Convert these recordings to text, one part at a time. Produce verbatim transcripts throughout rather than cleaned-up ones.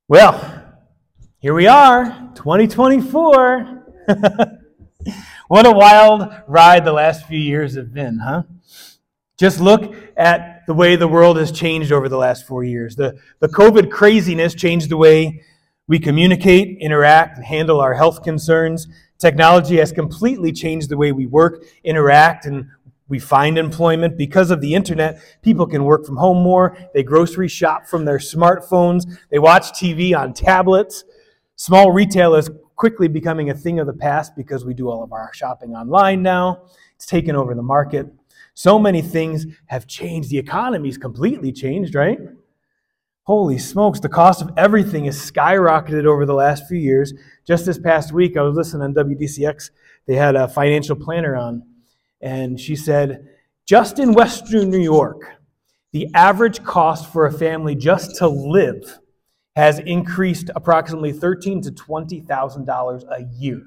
Well, here we are, twenty twenty-four. What a wild ride the last few years have been, huh? Just look at the way the world has changed over the last four years. The, the COVID craziness changed the way we communicate, interact, and handle our health concerns. Technology has completely changed the way we work, interact, and we find employment. Because of the internet, people can work from home more. They grocery shop from their smartphones. They watch T V on tablets. Small retail is quickly becoming a thing of the past because we do all of our shopping online now. It's taken over the market. So many things have changed. The economy's completely changed, right? Holy smokes, the cost of everything has skyrocketed over the last few years. Just this past week, I was listening on W D C X. They had a financial planner on. And she said, just in Western New York, the average cost for a family just to live has increased approximately thirteen thousand to twenty thousand dollars a year.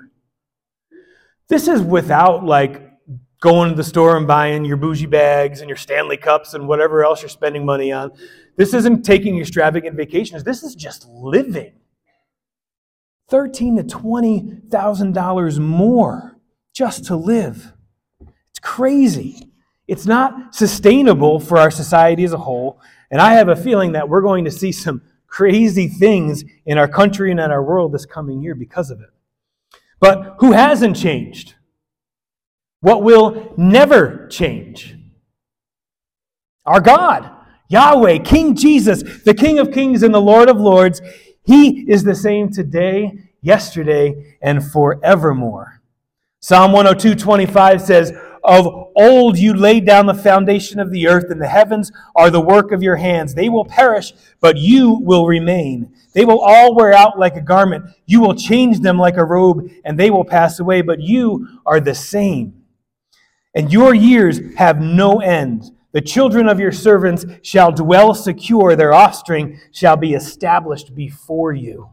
This is without like going to the store and buying your bougie bags and your Stanley cups and whatever else you're spending money on. This isn't taking extravagant vacations. This is just living. thirteen thousand to twenty thousand dollars more just to live. It's crazy. It's not sustainable for our society as a whole. And I have a feeling that we're going to see some crazy things in our country and in our world this coming year because of it. But who hasn't changed? What will never change? Our God, Yahweh, King Jesus, the King of Kings and the Lord of Lords. He is the same today, yesterday, and forevermore. Psalm one oh two twenty-five says, of old you laid down the foundation of the earth, and the heavens are the work of your hands. They will perish, but you will remain. They will all wear out like a garment. You will change them like a robe, and they will pass away, but you are the same. And your years have no end. The children of your servants shall dwell secure. Their offspring shall be established before you.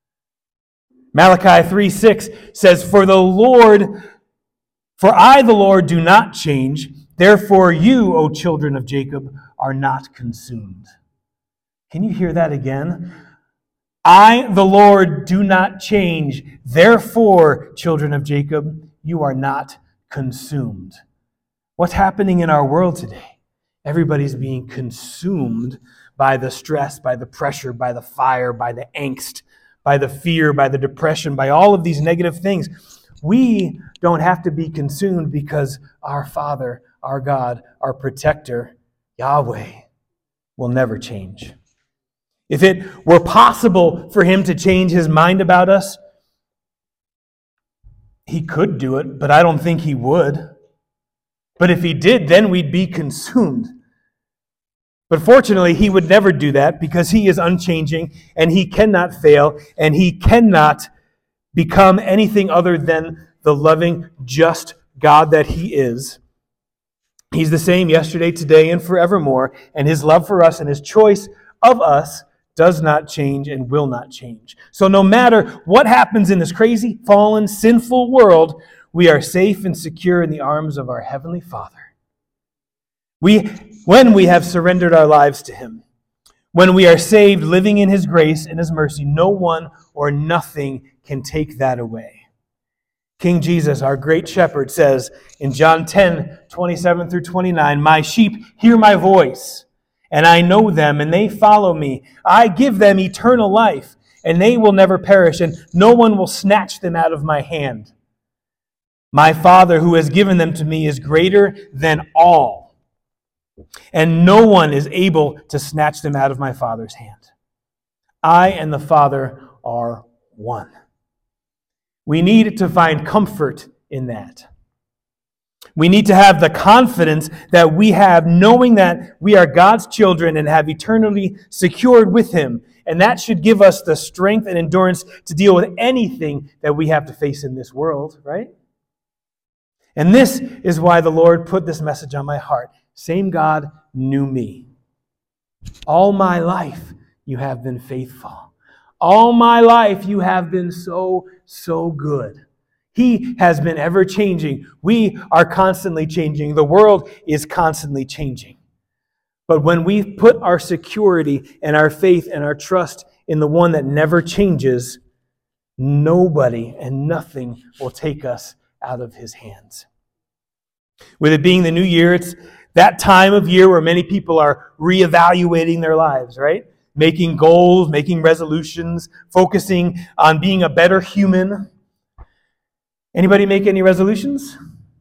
Malachi three six says, For the Lord... For I, the Lord, do not change. Therefore you, O children of Jacob, are not consumed. Can you hear that again? I, the Lord, do not change. Therefore, children of Jacob, you are not consumed. What's happening in our world today? Everybody's being consumed by the stress, by the pressure, by the fire, by the angst, by the fear, by the depression, by all of these negative things. We don't have to be consumed because our Father, our God, our protector, Yahweh, will never change. If it were possible for him to change his mind about us, he could do it, but I don't think he would. But if he did, then we'd be consumed. But fortunately, he would never do that because he is unchanging and he cannot fail and he cannot become anything other than the loving, just God that he is. He's the same yesterday, today, and forevermore, and his love for us and his choice of us does not change and will not change. So no matter what happens in this crazy, fallen, sinful world, we are safe and secure in the arms of our Heavenly Father. We, when we have surrendered our lives to him, when we are saved, living in his grace and his mercy, no one or nothing can take that away. King Jesus, our great shepherd, says in John ten, twenty-seven through twenty-nine, My sheep hear my voice, and I know them, and they follow me. I give them eternal life, and they will never perish, and no one will snatch them out of my hand. My Father, who has given them to me, is greater than all, and no one is able to snatch them out of my Father's hand. I and the Father are one. We need to find comfort in that. We need to have the confidence that we have, knowing that we are God's children and have eternity secured with him. And that should give us the strength and endurance to deal with anything that we have to face in this world, right? And this is why the Lord put this message on my heart. Same God knew me. All my life you have been faithful. All my life you have been so, so good. He has been ever changing. We are constantly changing. The world is constantly changing. But when we put our security and our faith and our trust in the one that never changes, nobody and nothing will take us out of his hands. With it being the new year, it's that time of year where many people are reevaluating their lives, right? Making goals, making resolutions, focusing on being a better human. Anybody make any resolutions?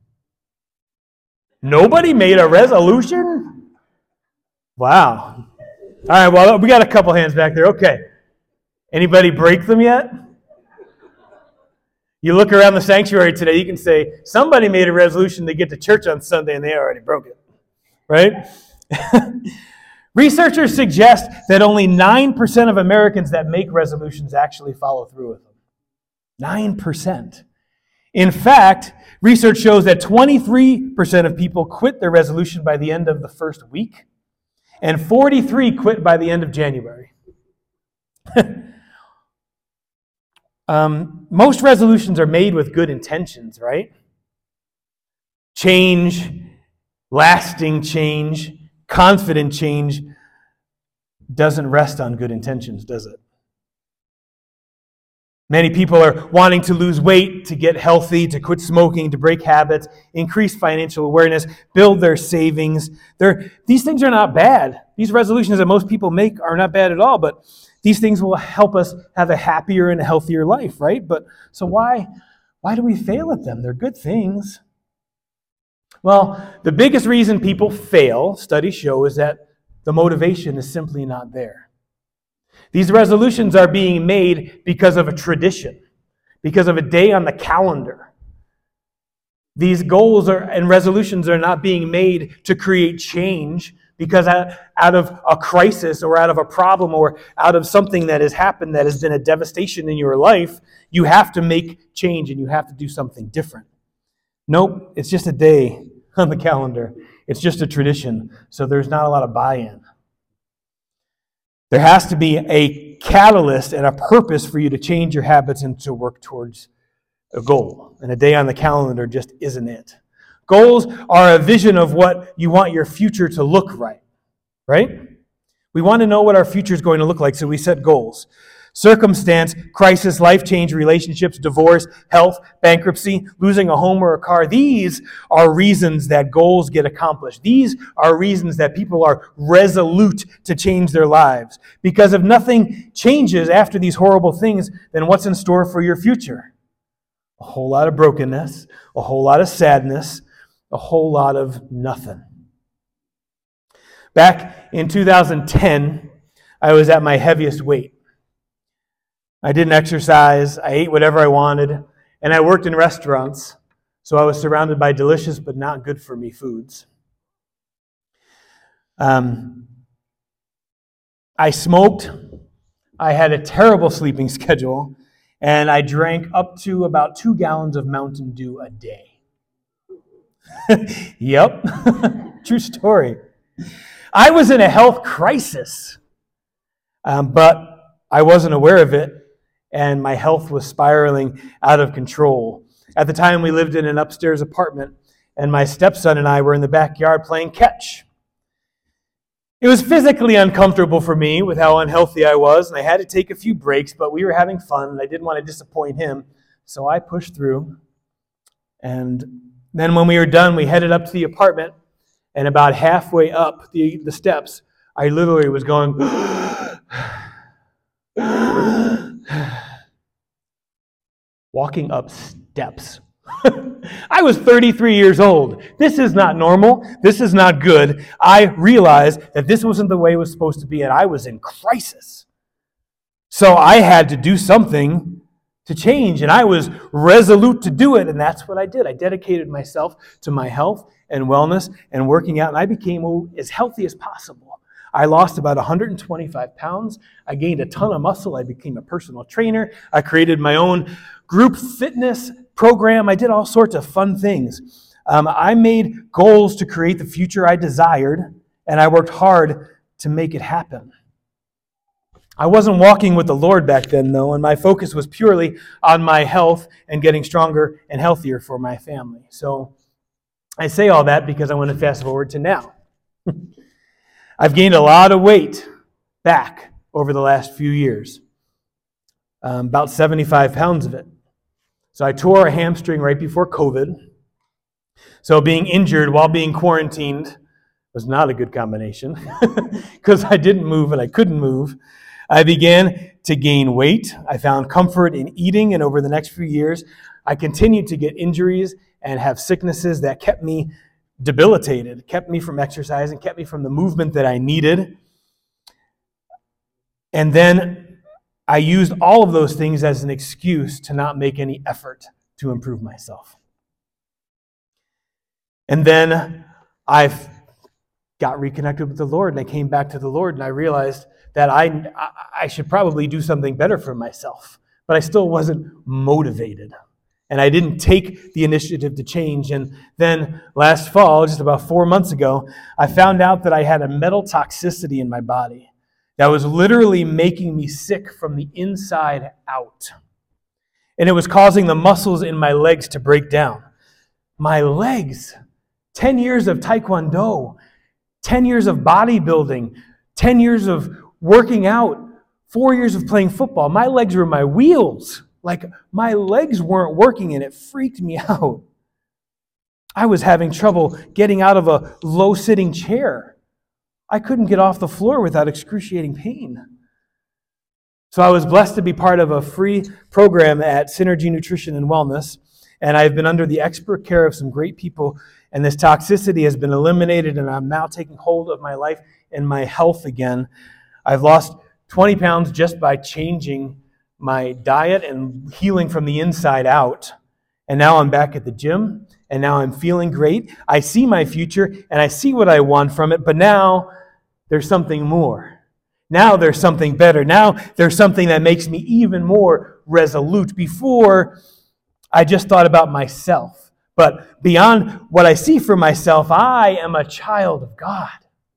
Nobody made a resolution? Wow. All right, well, we got a couple hands back there. Okay. Anybody break them yet? You look around the sanctuary today, you can say, somebody made a resolution to get to church on Sunday and they already broke it. Right? Researchers suggest that only nine percent of Americans that make resolutions actually follow through with them. nine percent. In fact, research shows that twenty-three percent of people quit their resolution by the end of the first week, and forty-three quit by the end of January. um, most resolutions are made with good intentions, right? Change, lasting change, confident change doesn't rest on good intentions, does it? Many people are wanting to lose weight, to get healthy, to quit smoking, to break habits, increase financial awareness, build their savings. They're, these things are not bad. These resolutions that most people make are not bad at all, but these things will help us have a happier and a healthier life, right? But so why, why do we fail at them? They're good things. Well, the biggest reason people fail, studies show, is that the motivation is simply not there. These resolutions are being made because of a tradition, because of a day on the calendar. These goals are, and resolutions are not being made to create change because out of a crisis or out of a problem or out of something that has happened that has been a devastation in your life, you have to make change and you have to do something different. Nope, it's just a day on the calendar. It's just a tradition, so there's not a lot of buy-in. There has to be a catalyst and a purpose for you to change your habits and to work towards a goal. And a day on the calendar just isn't it. Goals are a vision of what you want your future to look like, right? We want to know what our future is going to look like, so we set goals. Circumstance, crisis, life change, relationships, divorce, health, bankruptcy, losing a home or a car. These are reasons that goals get accomplished. These are reasons that people are resolute to change their lives. Because if nothing changes after these horrible things, then what's in store for your future? A whole lot of brokenness, a whole lot of sadness, a whole lot of nothing. Back in two thousand ten, I was at my heaviest weight. I didn't exercise, I ate whatever I wanted, and I worked in restaurants, so I was surrounded by delicious but not good for me foods. Um, I smoked, I had a terrible sleeping schedule, and I drank up to about two gallons of Mountain Dew a day. Yep, true story. I was in a health crisis, um, but I wasn't aware of it. And my health was spiraling out of control. At the time, we lived in an upstairs apartment, and my stepson and I were in the backyard playing catch. It was physically uncomfortable for me with how unhealthy I was, and I had to take a few breaks, but we were having fun, and I didn't want to disappoint him, so I pushed through. And then when we were done, we headed up to the apartment, and about halfway up the, the steps, I literally was going... walking up steps. I was thirty-three years old. This is not normal. This is not good. I realized that this wasn't the way it was supposed to be, and I was in crisis. So I had to do something to change, and I was resolute to do it, and that's what I did. I dedicated myself to my health and wellness and working out, and I became as healthy as possible. I lost about one hundred twenty-five pounds. I gained a ton of muscle. I became a personal trainer. I created my own group fitness program. I did all sorts of fun things. Um, I made goals to create the future I desired, and I worked hard to make it happen. I wasn't walking with the Lord back then, though, and my focus was purely on my health and getting stronger and healthier for my family. So I say all that because I want to fast forward to now. I've gained a lot of weight back, over the last few years, um, about seventy-five pounds of it. So I tore a hamstring right before COVID. So being injured while being quarantined was not a good combination because I didn't move and I couldn't move. I began to gain weight. I found comfort in eating, and over the next few years, I continued to get injuries and have sicknesses that kept me debilitated, kept me from exercising, kept me from the movement that I needed. And then I used all of those things as an excuse to not make any effort to improve myself. And then I've got reconnected with the Lord, and I came back to the Lord, and I realized that I, I should probably do something better for myself. But I still wasn't motivated. And I didn't take the initiative to change. And then last fall, just about four months ago, I found out that I had a metal toxicity in my body that was literally making me sick from the inside out. And it was causing the muscles in my legs to break down. My legs, ten years of Taekwondo, ten years of bodybuilding, ten years of working out, four years of playing football. My legs were my wheels. Like, my legs weren't working, and it freaked me out. I was having trouble getting out of a low-sitting chair. I couldn't get off the floor without excruciating pain. So I was blessed to be part of a free program at Synergy Nutrition and Wellness, and I've been under the expert care of some great people, and this toxicity has been eliminated, and I'm now taking hold of my life and my health again. I've lost twenty pounds just by changing my diet and healing from the inside out. And now I'm back at the gym, and now I'm feeling great. I see my future, and I see what I want from it, but now there's something more. Now there's something better. Now there's something that makes me even more resolute. Before, I just thought about myself. But beyond what I see for myself, I am a child of God.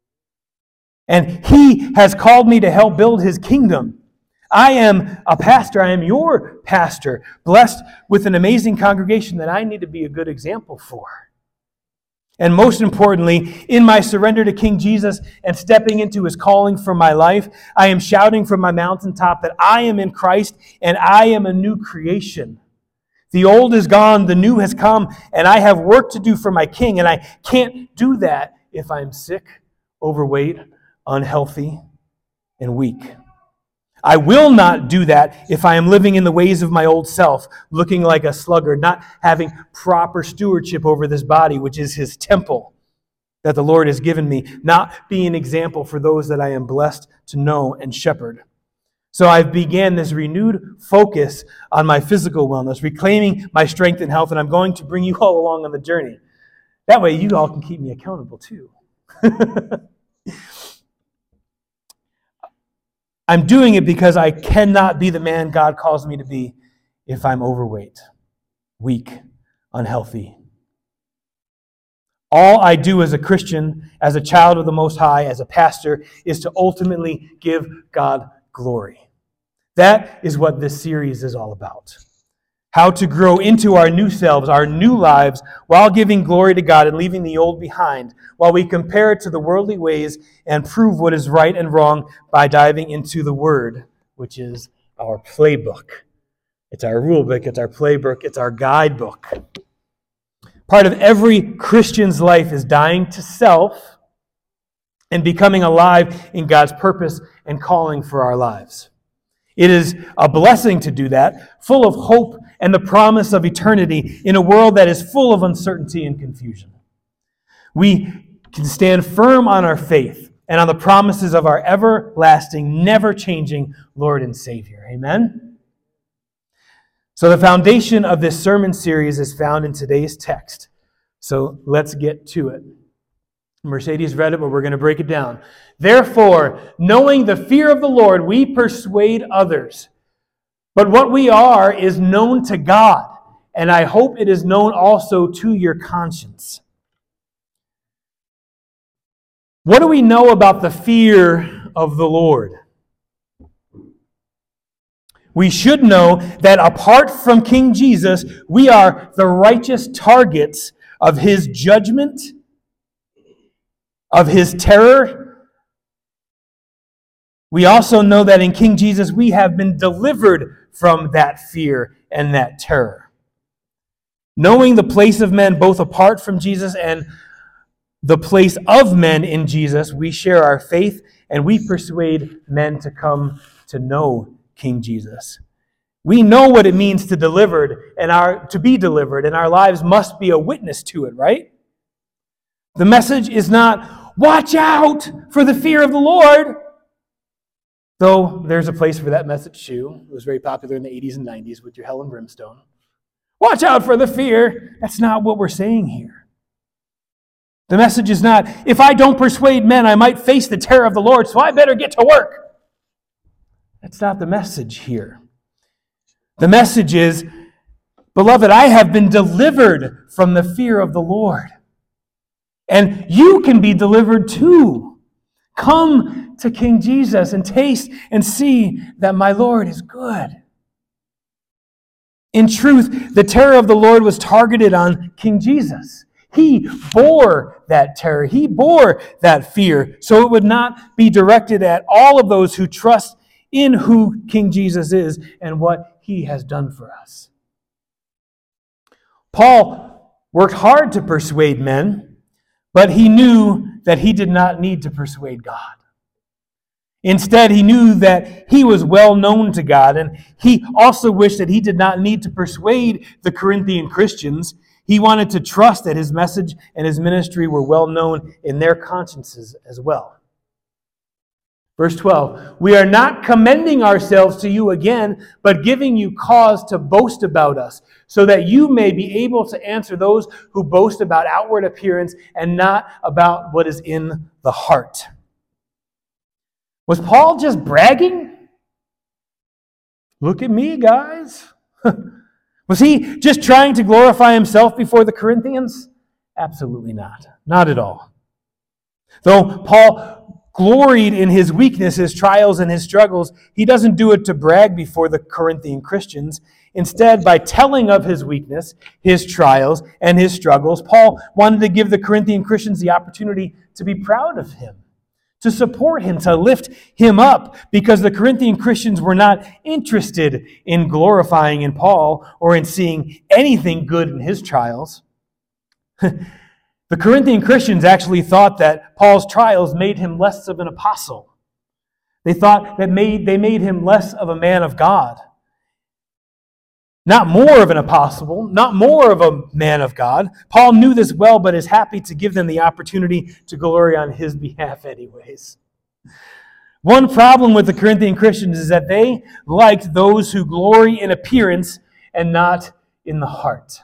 And He has called me to help build His kingdom. I am a pastor. I am your pastor, blessed with an amazing congregation that I need to be a good example for. And most importantly, in my surrender to King Jesus and stepping into His calling for my life, I am shouting from my mountaintop that I am in Christ and I am a new creation. The old is gone, the new has come, and I have work to do for my King, and I can't do that if I'm sick, overweight, unhealthy, and weak. I will not do that if I am living in the ways of my old self, looking like a sluggard, not having proper stewardship over this body, which is His temple that the Lord has given me, not being an example for those that I am blessed to know and shepherd. So I've began this renewed focus on my physical wellness, reclaiming my strength and health, and I'm going to bring you all along on the journey. That way you all can keep me accountable too. I'm doing it because I cannot be the man God calls me to be if I'm overweight, weak, unhealthy. All I do as a Christian, as a child of the Most High, as a pastor, is to ultimately give God glory. That is what this series is all about. How to grow into our new selves, our new lives, while giving glory to God and leaving the old behind, while we compare it to the worldly ways and prove what is right and wrong by diving into the Word, which is our playbook. It's our rule book, it's our playbook, it's our guidebook. Part of every Christian's life is dying to self and becoming alive in God's purpose and calling for our lives. It is a blessing to do that, full of hope and the promise of eternity in a world that is full of uncertainty and confusion. We can stand firm on our faith and on the promises of our everlasting, never-changing Lord and Savior. Amen? So the foundation of this sermon series is found in today's text. So let's get to it. Mercedes read it, but we're going to break it down. Therefore, knowing the fear of the Lord, we persuade others. But what we are is known to God, and I hope it is known also to your conscience. What do we know about the fear of the Lord? We should know that apart from King Jesus, we are the righteous targets of His judgment, of His terror, we also know that in King Jesus we have been delivered from that fear and that terror. Knowing the place of men both apart from Jesus and the place of men in Jesus, we share our faith and we persuade men to come to know King Jesus. We know what it means to delivered and our to be delivered, and our lives must be a witness to it, right? The message is not, watch out for the fear of the Lord. Though there's a place for that message too. It was very popular in the eighties and nineties with your hell and brimstone. Watch out for the fear. That's not what we're saying here. The message is not, if I don't persuade men, I might face the terror of the Lord, so I better get to work. That's not the message here. The message is, beloved, I have been delivered from the fear of the Lord. And you can be delivered too. Come to King Jesus and taste and see that my Lord is good. In truth, the terror of the Lord was targeted on King Jesus. He bore that terror. He bore that fear. So it would not be directed at all of those who trust in who King Jesus is and what he has done for us. Paul worked hard to persuade men, but he knew that he did not need to persuade God. Instead, he knew that he was well known to God, and he also wished that he did not need to persuade the Corinthian Christians. He wanted to trust that his message and his ministry were well known in their consciences as well. Verse twelve, we are not commending ourselves to you again, but giving you cause to boast about us, so that you may be able to answer those who boast about outward appearance and not about what is in the heart. Was Paul just bragging? Look at me, guys. Was he just trying to glorify himself before the Corinthians? Absolutely not. Not at all. Though Paul gloried in his weakness, his trials, and his struggles, he doesn't do it to brag before the Corinthian Christians. Instead, by telling of his weakness, his trials, and his struggles, Paul wanted to give the Corinthian Christians the opportunity to be proud of him, to support him, to lift him up, because the Corinthian Christians were not interested in glorifying in Paul or in seeing anything good in his trials. The Corinthian Christians actually thought that Paul's trials made him less of an apostle. They thought that made, they made him less of a man of God. Not more of an apostle, not more of a man of God. Paul knew this well, but is happy to give them the opportunity to glory on his behalf anyways. One problem with the Corinthian Christians is that they liked those who glory in appearance and not in the heart.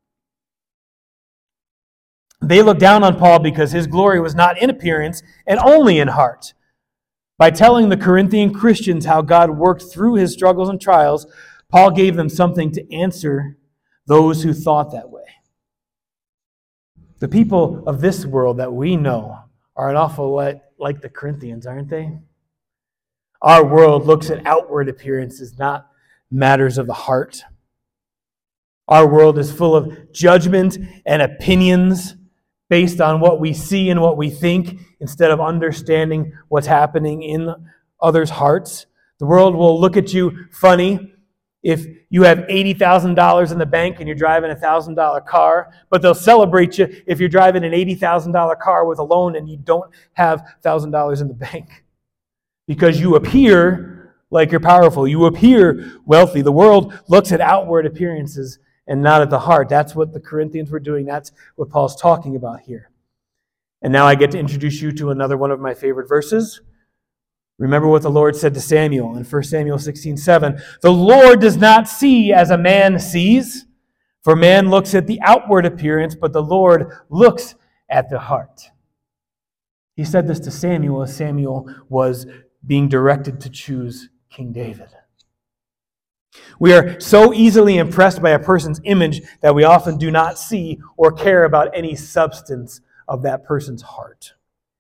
They looked down on Paul because his glory was not in appearance and only in heart. By telling the Corinthian Christians how God worked through his struggles and trials, Paul gave them something to answer those who thought that way. The people of this world that we know are an awful lot like the Corinthians, aren't they? Our world looks at outward appearances, not matters of the heart. Our world is full of judgment and opinions based on what we see and what we think, instead of understanding what's happening in others' hearts. The world will look at you funny if you have eighty thousand dollars in the bank and you're driving a one thousand dollars car, but they'll celebrate you if you're driving an eighty thousand dollars car with a loan and you don't have one thousand dollars in the bank. Because you appear like you're powerful. You appear wealthy. The world looks at outward appearances and not at the heart. That's what the Corinthians were doing. That's what Paul's talking about here. And now I get to introduce you to another one of my favorite verses. Remember what the Lord said to Samuel in First Samuel sixteen seven. The Lord does not see as a man sees, for man looks at the outward appearance, but the Lord looks at the heart. He said this to Samuel as Samuel was being directed to choose King David. We are so easily impressed by a person's image that we often do not see or care about any substance of that person's heart.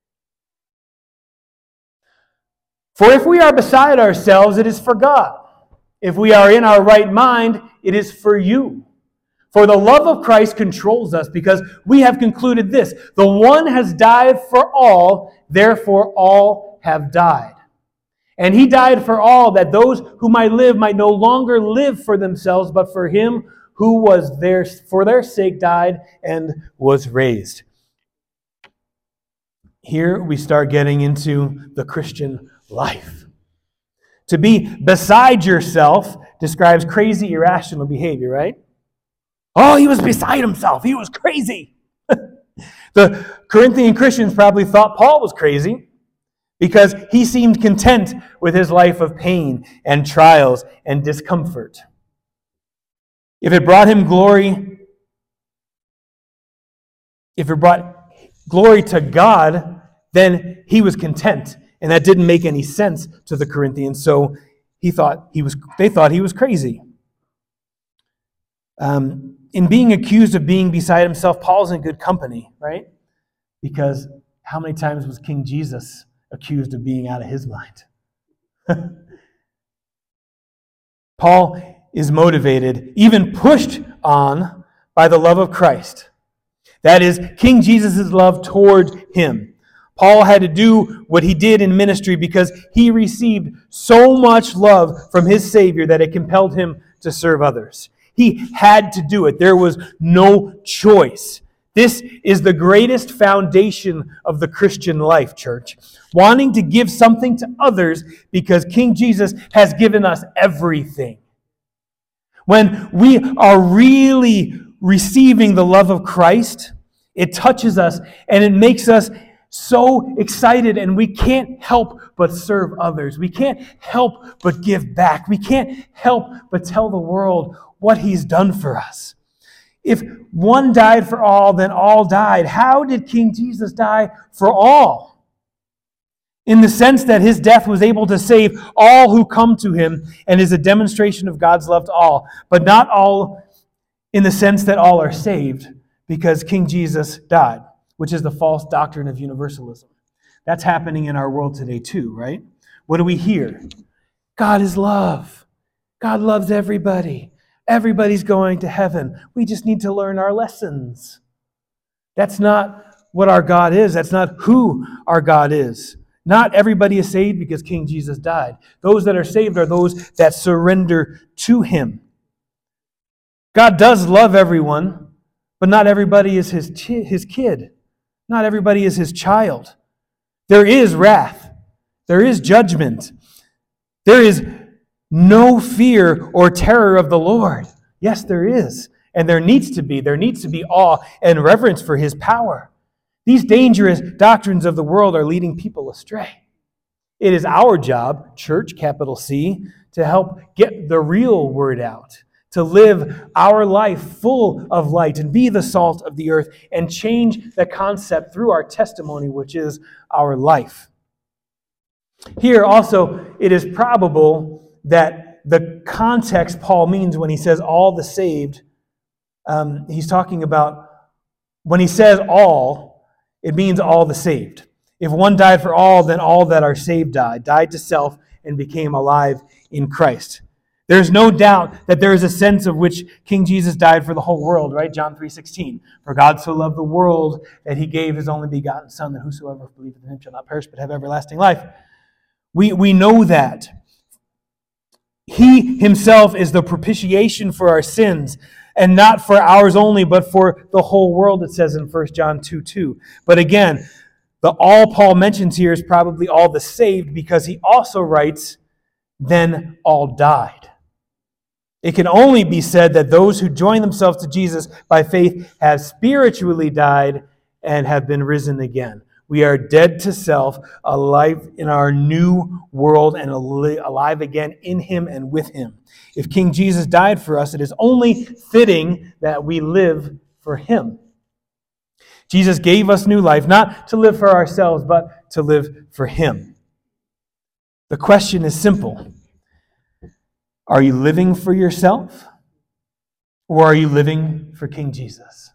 For if we are beside ourselves, it is for God. If we are in our right mind, it is for you. For the love of Christ controls us, because we have concluded this: the one has died for all, therefore all have died. And he died for all, that those who might live might no longer live for themselves, but for him who was their, for their sake died and was raised. Here we start getting into the Christian life. To be beside yourself describes crazy, irrational behavior, right? Oh, he was beside himself. He was crazy. The Corinthian Christians probably thought Paul was crazy because he seemed content with his life of pain and trials and discomfort. If it brought him glory, if it brought glory to God, then he was content. And that didn't make any sense to the Corinthians, so he thought he was. They thought he was crazy. Um, in being accused of being beside himself, Paul's in good company, right? Because how many times was King Jesus accused of being out of his mind? Paul is motivated, even pushed on, by the love of Christ. That is, King Jesus' love toward him. Paul had to do what he did in ministry because he received so much love from his Savior that it compelled him to serve others. He had to do it. There was no choice. This is the greatest foundation of the Christian life, church. Wanting to give something to others because King Jesus has given us everything. When we are really receiving the love of Christ, it touches us and it makes us so excited, and we can't help but serve others. We can't help but give back. We can't help but tell the world what he's done for us. If one died for all, then all died. How did King Jesus die for all? In the sense that his death was able to save all who come to him and is a demonstration of God's love to all, but not all in the sense that all are saved because King Jesus died, which is the false doctrine of universalism. That's happening in our world today too, right? What do we hear? God is love. God loves everybody. Everybody's going to heaven. We just need to learn our lessons. That's not what our God is. That's not who our God is. Not everybody is saved because King Jesus died. Those that are saved are those that surrender to him. God does love everyone, but not everybody is his, chi- his kid. Not everybody is his child. There is wrath. There is judgment. There is no fear or terror of the Lord. Yes, there is. And there needs to be. There needs to be awe and reverence for his power. These dangerous doctrines of the world are leading people astray. It is our job, church, capital C, to help get the real word out, to live our life full of light and be the salt of the earth and change the concept through our testimony, which is our life. Here also, it is probable that the context Paul means when he says all the saved, um, he's talking about, when he says all, it means all the saved. If one died for all, then all that are saved died, died to self and became alive in Christ. There's no doubt that there is a sense of which King Jesus died for the whole world, right? John three sixteen. For God so loved the world that he gave his only begotten Son, that whosoever believeth in him shall not perish but have everlasting life. We, we know that. He himself is the propitiation for our sins, and not for ours only, but for the whole world, it says in First John two two. But again, the all Paul mentions here is probably all the saved, because he also writes, then all died. It can only be said that those who join themselves to Jesus by faith have spiritually died and have been risen again. We are dead to self, alive in our new world, and alive again in him and with him. If King Jesus died for us, it is only fitting that we live for him. Jesus gave us new life, not to live for ourselves, but to live for him. The question is simple. Are you living for yourself, or are you living for King Jesus?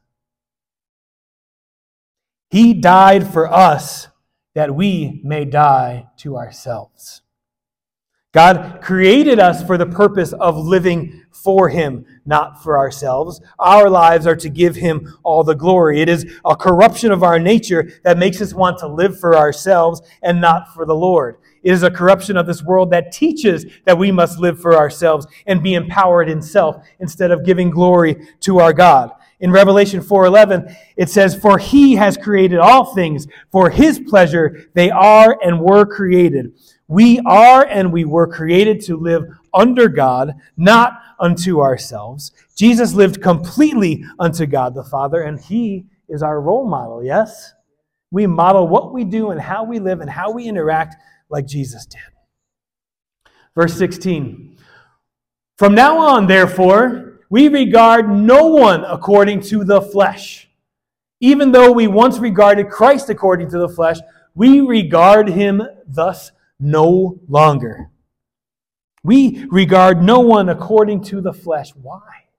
He died for us that we may die to ourselves. God created us for the purpose of living for him, not for ourselves. Our lives are to give him all the glory. It is a corruption of our nature that makes us want to live for ourselves and not for the Lord. It is a corruption of this world that teaches that we must live for ourselves and be empowered in self instead of giving glory to our God. In Revelation four eleven, it says, "For he has created all things. For his pleasure they are and were created." We are and we were created to live under God, not unto ourselves. Jesus lived completely unto God the Father, and he is our role model, yes? We model what we do and how we live and how we interact like Jesus did. Verse sixteen, "From now on, therefore, we regard no one according to the flesh. Even though we once regarded Christ according to the flesh, we regard him thus no longer." We regard no one according to the flesh. Why?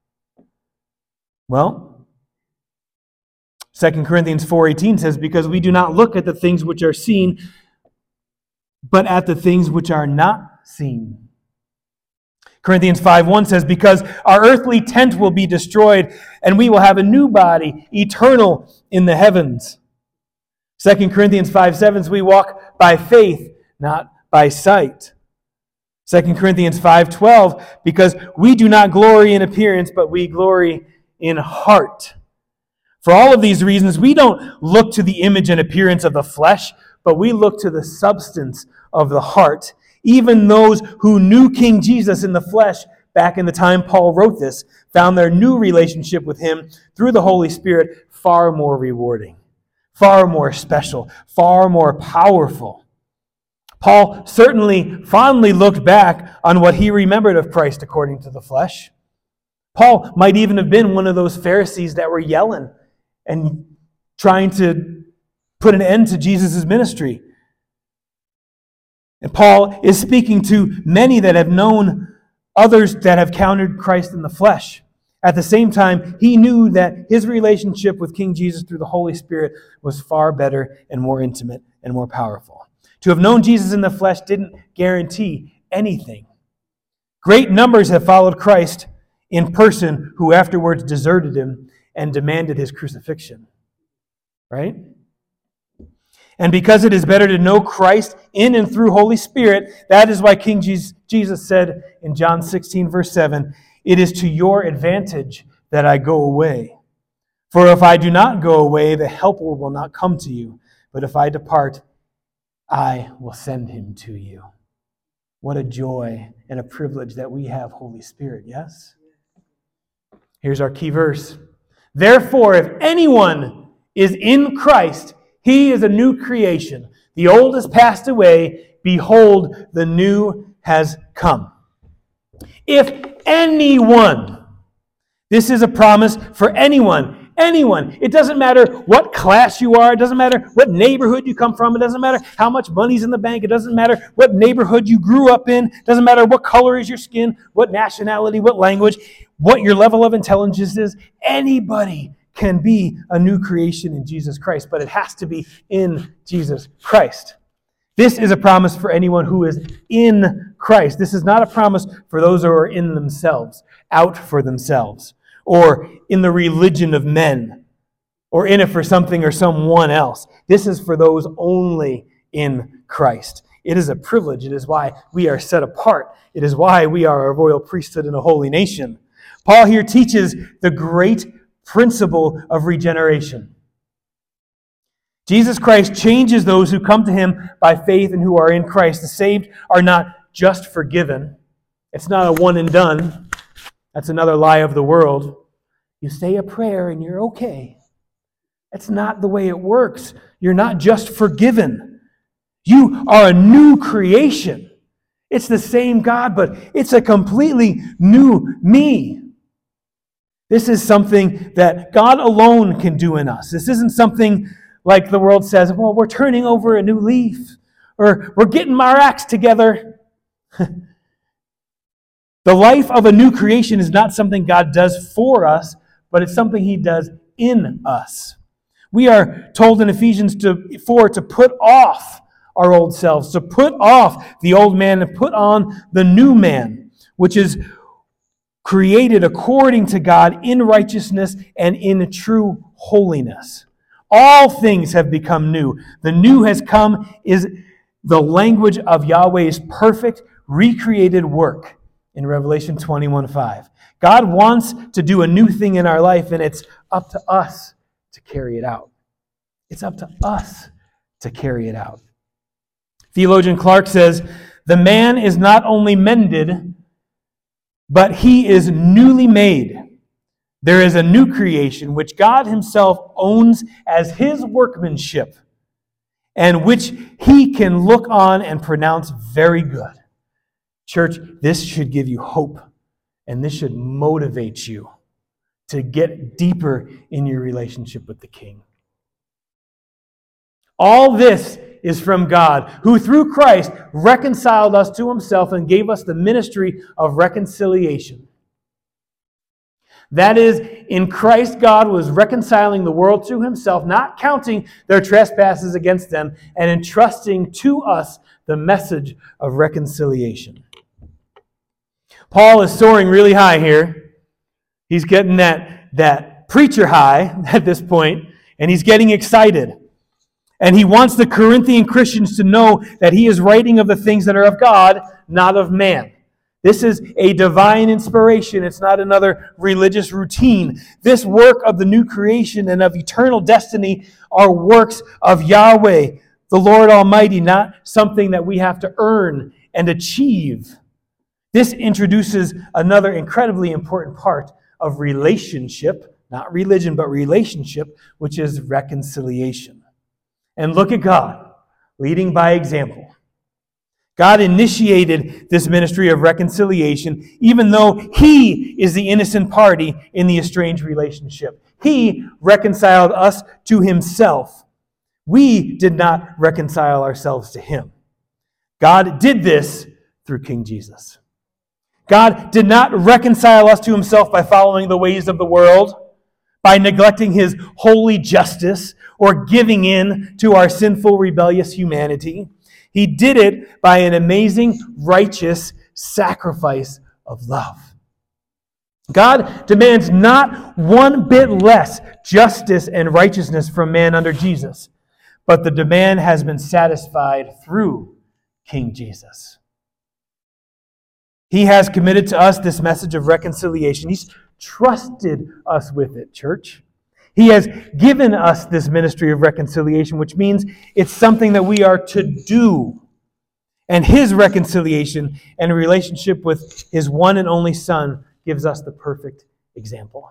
Well, Second Corinthians four eighteen says, "Because we do not look at the things which are seen, but at the things which are not seen." Corinthians five one says, "Because our earthly tent will be destroyed, and we will have a new body, eternal in the heavens." Second Corinthians five seven says, "We walk by faith, not by sight." Second Corinthians five twelve, "Because we do not glory in appearance, but we glory in heart." For all of these reasons, we don't look to the image and appearance of the flesh, but we look to the substance of the heart. Even those who knew King Jesus in the flesh back in the time Paul wrote this found their new relationship with him through the Holy Spirit far more rewarding, far more special, far more powerful. Paul certainly fondly looked back on what he remembered of Christ according to the flesh. Paul might even have been one of those Pharisees that were yelling and trying to put an end to Jesus' ministry. And Paul is speaking to many that have known others that have countered Christ in the flesh. At the same time, he knew that his relationship with King Jesus through the Holy Spirit was far better and more intimate and more powerful. To have known Jesus in the flesh didn't guarantee anything. Great numbers have followed Christ in person who afterwards deserted him and demanded his crucifixion. Right? And because it is better to know Christ in and through Holy Spirit, that is why King Jesus said in John sixteen, verse seven, "It is to your advantage that I go away. For if I do not go away, the Helper will not come to you. But if I depart, I will send him to you." What a joy and a privilege that we have Holy Spirit, yes? Here's our key verse. "Therefore, if anyone is in Christ, he is a new creation. The old has passed away. Behold, the new has come." If anyone, this is a promise for anyone. Anyone. It doesn't matter what class you are. It doesn't matter what neighborhood you come from. It doesn't matter how much money's in the bank. It doesn't matter what neighborhood you grew up in. It doesn't matter what color is your skin, what nationality, what language, what your level of intelligence is. Anybody can be a new creation in Jesus Christ, but it has to be in Jesus Christ. This is a promise for anyone who is in Christ. This is not a promise for those who are in themselves, out for themselves, or in the religion of men, or in it for something or someone else. This is for those only in Christ. It is a privilege. It is why we are set apart. It is why we are a royal priesthood and a holy nation. Paul here teaches the great principle of regeneration. Jesus Christ changes those who come to him by faith and who are in Christ. The saved are not just forgiven. It's not a one and done. That's another lie of the world. You say a prayer and you're okay. That's not the way it works. You're not just forgiven. You are a new creation. It's the same God, but it's a completely new me. This is something that God alone can do in us. This isn't something like the world says, well, we're turning over a new leaf, or we're getting our acts together. The life of a new creation is not something God does for us, but it's something he does in us. We are told in Ephesians four to put off our old selves, to put off the old man and put on the new man, which is created according to God in righteousness and in true holiness. All things have become new. The new has come is the language of Yahweh's perfect, recreated work in Revelation twenty-one five. God wants to do a new thing in our life, and it's up to us to carry it out. It's up to us to carry it out. Theologian Clark says, the man is not only mended, but he is newly made. There is a new creation which God himself owns as his workmanship, and which he can look on and pronounce very good. Church, this should give you hope, and this should motivate you to get deeper in your relationship with the King. All this is from God, who through Christ reconciled us to himself and gave us the ministry of reconciliation. That is, in Christ God was reconciling the world to himself, not counting their trespasses against them, and entrusting to us the message of reconciliation. Paul is soaring really high here. He's getting that, that preacher high at this point, and he's getting excited. And he wants the Corinthian Christians to know that he is writing of the things that are of God, not of man. This is a divine inspiration. It's not another religious routine. This work of the new creation and of eternal destiny are works of Yahweh, the Lord Almighty, not something that we have to earn and achieve. This introduces another incredibly important part of relationship, not religion, but relationship, which is reconciliation. And look at God, leading by example. God initiated this ministry of reconciliation, even though he is the innocent party in the estranged relationship. He reconciled us to himself. We did not reconcile ourselves to him. God did this through King Jesus. God did not reconcile us to himself by following the ways of the world, by neglecting his holy justice, or giving in to our sinful, rebellious humanity. He did it by an amazing, righteous sacrifice of love. God demands not one bit less justice and righteousness from man under Jesus, but the demand has been satisfied through King Jesus. He has committed to us this message of reconciliation. He's trusted us with it, church. He has given us this ministry of reconciliation, which means it's something that we are to do. And his reconciliation and relationship with his one and only Son gives us the perfect example.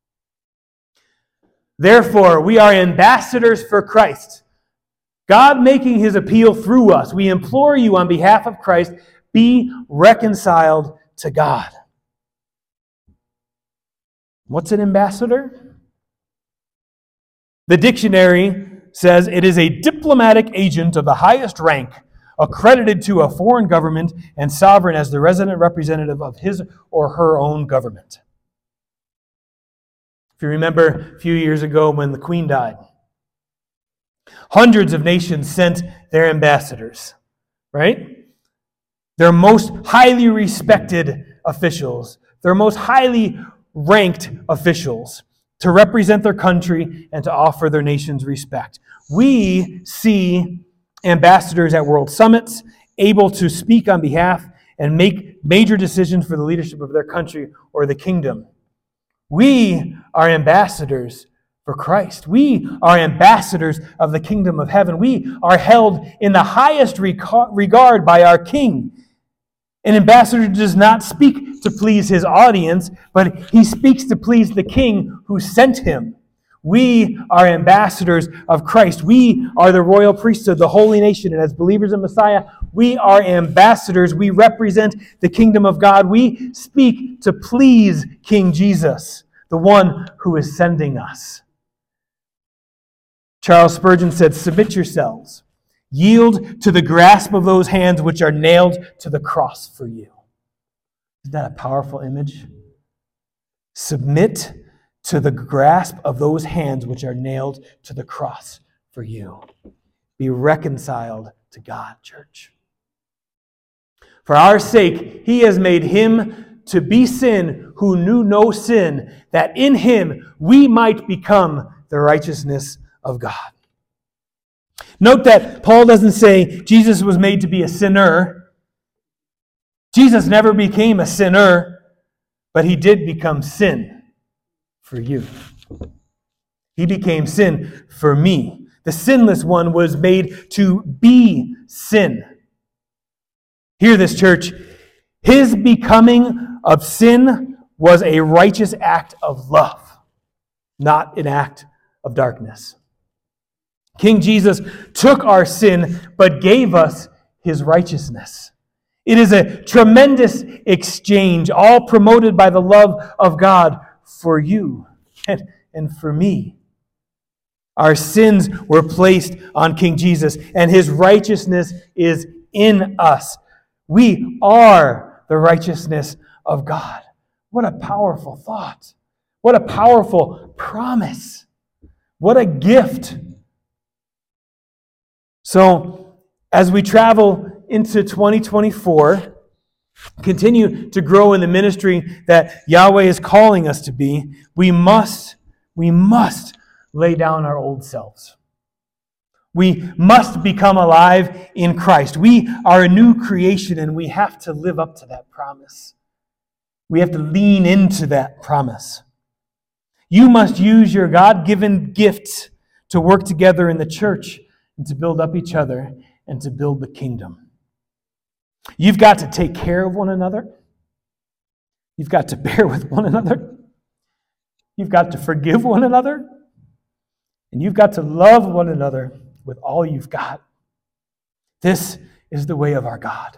Therefore, we are ambassadors for Christ, God making his appeal through us. We implore you on behalf of Christ, be reconciled to God. What's an ambassador? The dictionary says it is a diplomatic agent of the highest rank, accredited to a foreign government and sovereign as the resident representative of his or her own government. If you remember a few years ago when the Queen died, hundreds of nations sent their ambassadors, right? Their most highly respected officials, their most highly ranked officials, to represent their country and to offer their nation's respect. We see ambassadors at world summits able to speak on behalf and make major decisions for the leadership of their country or the kingdom. We are ambassadors for Christ. We are ambassadors of the kingdom of heaven. We are held in the highest regard by our King. An ambassador does not speak to please his audience, but he speaks to please the King who sent him. We are ambassadors of Christ. We are the royal priesthood, the holy nation, and as believers in Messiah, we are ambassadors. We represent the kingdom of God. We speak to please King Jesus, the one who is sending us. Charles Spurgeon said, "Submit yourselves. Yield to the grasp of those hands which are nailed to the cross for you." Isn't that a powerful image? Submit to the grasp of those hands which are nailed to the cross for you. Be reconciled to God, church. For our sake, he has made him to be sin who knew no sin, that in him we might become the righteousness of God. Note that Paul doesn't say Jesus was made to be a sinner. Jesus never became a sinner, but he did become sin for you. He became sin for me. The sinless one was made to be sin. Hear this, church. His becoming of sin was a righteous act of love, not an act of darkness. King Jesus took our sin, but gave us his righteousness. It is a tremendous exchange, all promoted by the love of God for you and, and for me. Our sins were placed on King Jesus, and his righteousness is in us. We are the righteousness of God. What a powerful thought. What a powerful promise. What a gift. So, as we travel into twenty twenty-four, continue to grow in the ministry that Yahweh is calling us to be, we must, we must lay down our old selves. We must become alive in Christ. We are a new creation, and we have to live up to that promise. We have to lean into that promise. You must use your God-given gifts to work together in the church and to build up each other and to build the kingdom. You've got to take care of one another. You've got to bear with one another. You've got to forgive one another. And you've got to love one another with all you've got. This is the way of our God.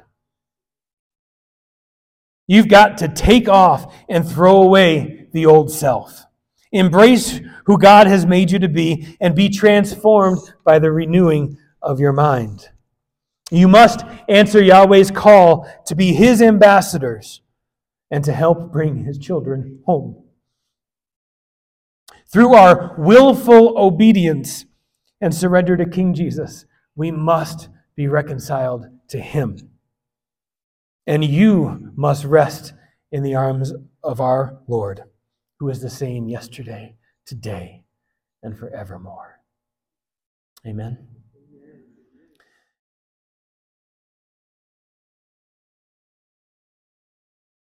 You've got to take off and throw away the old self. Embrace who God has made you to be and be transformed by the renewing of your mind. You must answer Yahweh's call to be his ambassadors and to help bring his children home. Through our willful obedience and surrender to King Jesus, we must be reconciled to him. And you must rest in the arms of our Lord, who is the same yesterday, today, and forevermore. Amen.